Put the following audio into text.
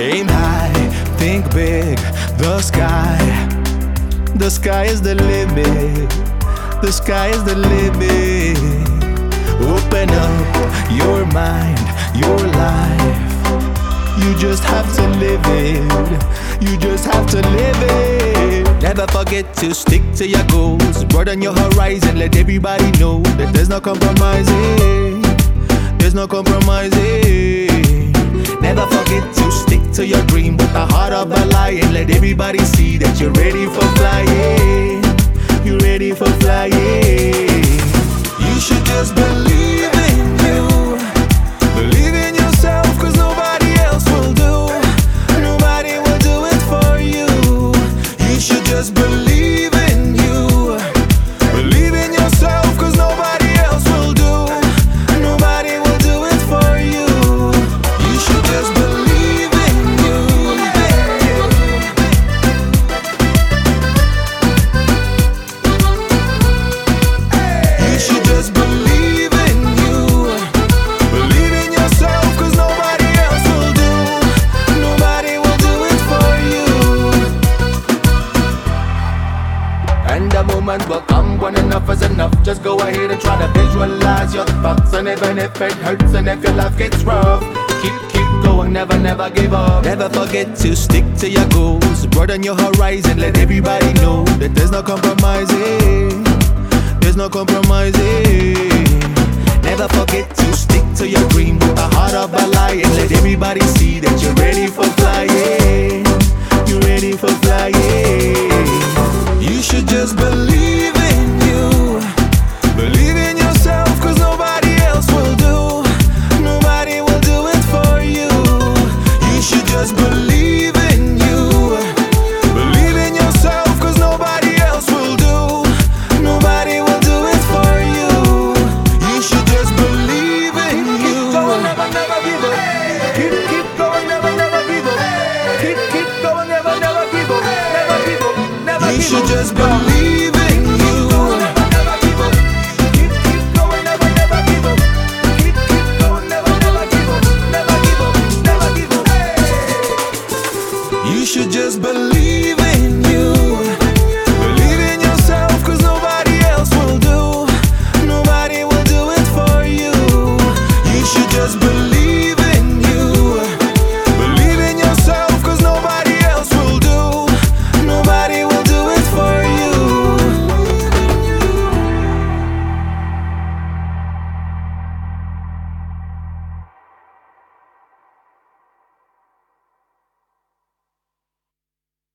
Aim high, think big, the sky. The sky is the limit. The sky is the limit. Open up your mind, your life. You just have to live it. You just have to live it. Never forget to stick to your goals. Broaden your horizon, let everybody know that there's no compromising. There's no compromising. Never forget to stick to your dream with the heart of a lion. Let everybody see that you're ready for flying. You're ready for flying. You should just believe in you. Believe in yourself, cause nobody else will do. Nobody will do it for you. You should just believe in you. Believe in yourself, cause nobody else will do. Nobody will do it for you. You should just believe in you. You should just believe in you. Believe in yourself, cause nobody else will do. Nobody will do it for you. And the moment will come when enough is enough. Just go ahead and try to visualize your thoughts. And even if it hurts and if your life gets rough, keep going, never give up. Never forget to stick to your goals. Broaden your horizon, let everybody know that there's no compromising. There's no compromising. Never forget to stick to your dream with the heart of a lion. Let everybody see that you're ready for flying. You're ready for flying. You should just believe in you. Believe in yourself, cause nobody else will do. Nobody will do it for you. You should just believe in you. Believe in yourself, cause nobody else will do. Nobody will do it for you. You should just believe in you. Keep going, never give up. Keep going, never give up. Keep going, never give up. Never give up. You should just believe.